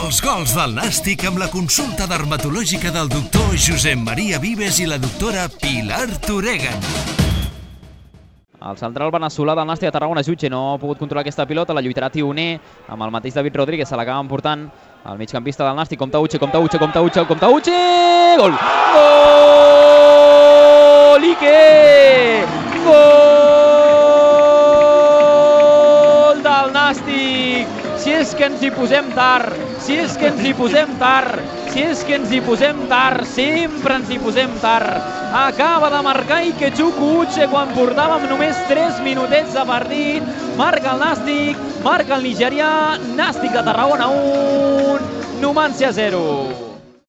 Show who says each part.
Speaker 1: Els gols del Nàstic amb la consulta dermatològica del doctor Josep Maria Vives i la doctora Pilar Toregan.
Speaker 2: El central veneçolà del Nàstic de Tarragona, Jutge, no ha pogut controlar aquesta pilota, la lluitarà Tioner amb el mateix David Rodríguez, se l'acaba emportant el migcampista del Nàstic. Compte Uche, compte Uche, compte Uche, compte Uche! Gol! Gol! Ique! Gol del Nàstic! Si és que ens hi posem tard, si és que ens hi posem tard, si és que ens hi posem tard, sempre ens hi posem tard. Acaba de marcar Ikechukwu Uche quan portàvem només 3 minutets de partit. Marca el Nàstic, marca el nigerià, Nàstic de Tarragona 1, Numancia 0.